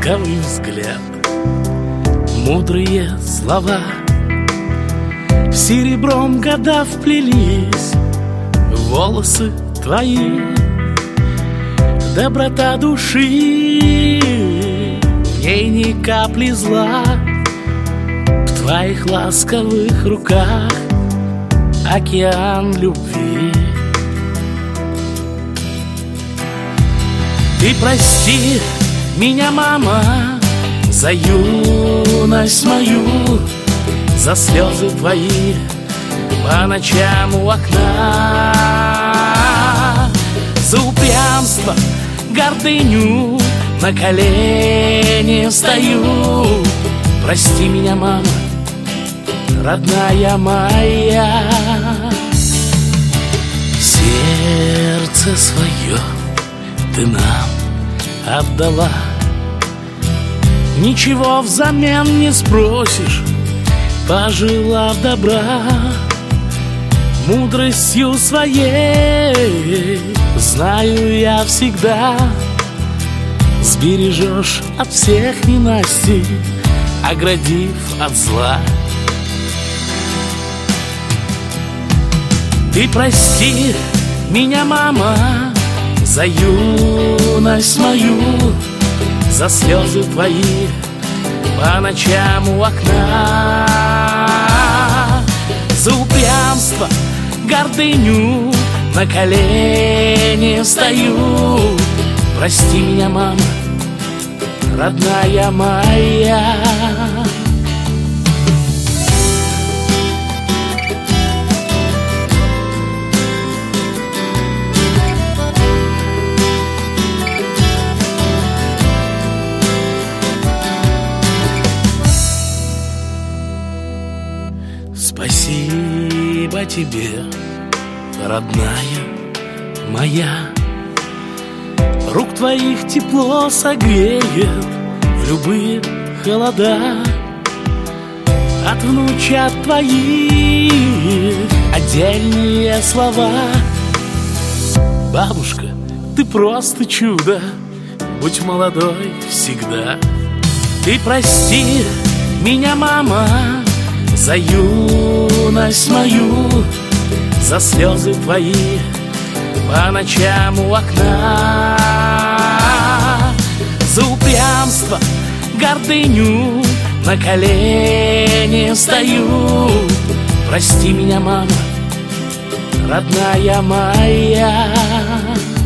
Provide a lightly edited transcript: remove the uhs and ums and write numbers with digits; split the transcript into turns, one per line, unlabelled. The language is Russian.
ласковый взгляд, мудрые слова. Серебром года вплелись в волосы твои, доброта души, в ней ни капли зла. В твоих ласковых руках океан любви. Ты прости меня, мама, за юность мою, за слезы твои по ночам у окна, за упрямство, гордыню, на колени встаю. Прости меня, мама, родная моя. Сердце свое ты нам отдала, ничего взамен не спросишь, пожелав добра. Мудростью своей, знаю я, всегда сбережешь от всех ненастей, оградив от зла. Ты прости меня, мама, за юность мою, за слезы твои по ночам у окна, за упрямство, гордыню, на колени встаю. Прости меня, мама, родная моя. Спасибо тебе, родная моя. Рук твоих тепло согреет в любые холода. От внучат твоих отдельные слова. Бабушка, ты просто чудо, будь молодой всегда. Ты прости меня, мама, за юность мою, за слезы твои по ночам у окна, за упрямство, гордыню, на колени встаю. Прости меня, мама, родная моя.